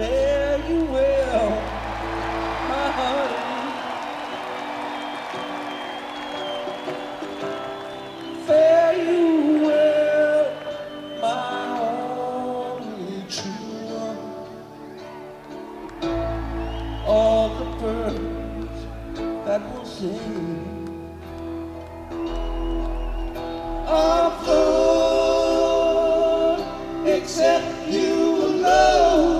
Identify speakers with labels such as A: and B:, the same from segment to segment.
A: fare you well, my honey. Fare you well, my only true one. All the birds that will sing are flown except you alone.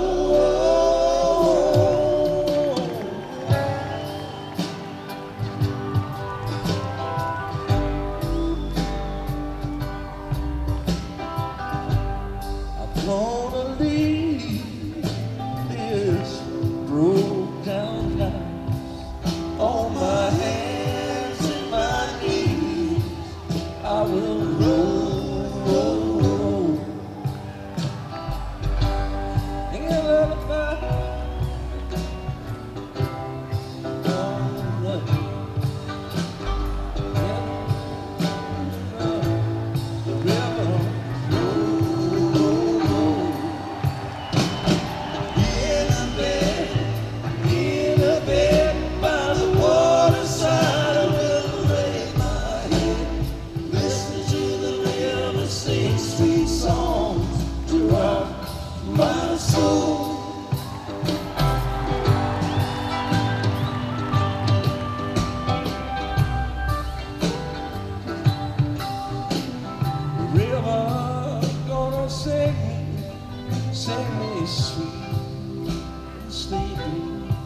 A: I'm gonna leave this broke down house on my hands and my knees. I will roll, roll, roll. Sing a lullaby on the river. Roll, roll, roll. In a bed by the waterside, I will lay my head, listen to the river sing sweet songs to rock my soul. The river gonna sing me sweet and sleepy.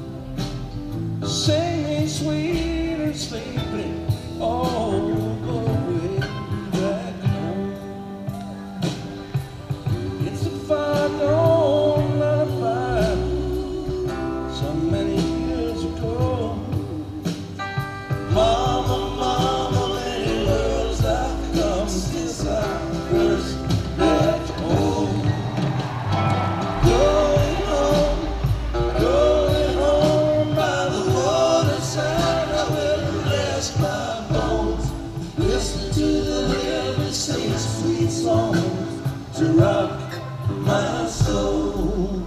A: Sing me sweet and sleepy all the way back home. It's a fine old lullaby so many years ago. Mama, mama, many worlds I've come since I first left home. Going home, going home by the waterside. I will rest my bones, listen to the river sing sweet songs to rock my soul.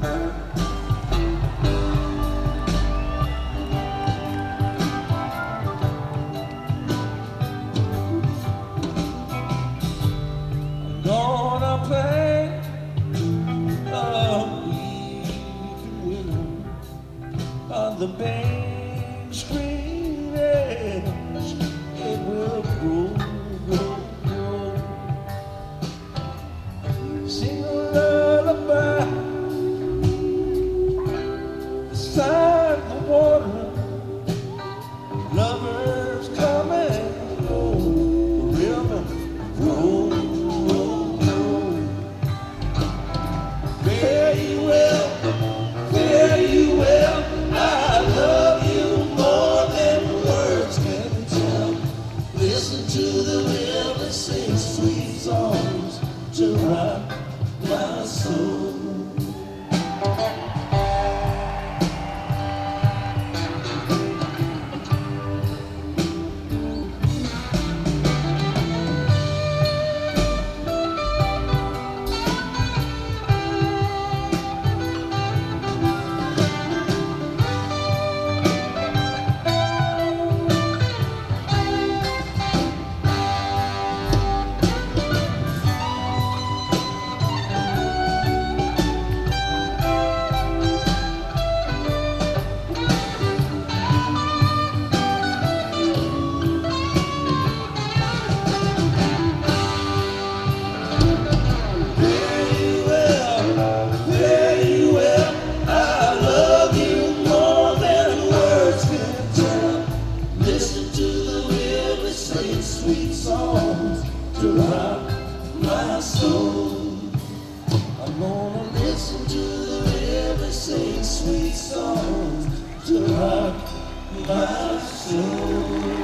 A: I'm gonna play a weeping willow on the main screen edge. It will grow, grow, grow. Sing a lullaby beside the water. Lovers come and go. The river roll, roll, roll. Fare you well, fare you well. I love you more than words can tell. Listen to the river sing sweet songs to rock my soul. Sweet songs to rock my soul. I'm gonna listen to the river sing sweet songs to rock my soul.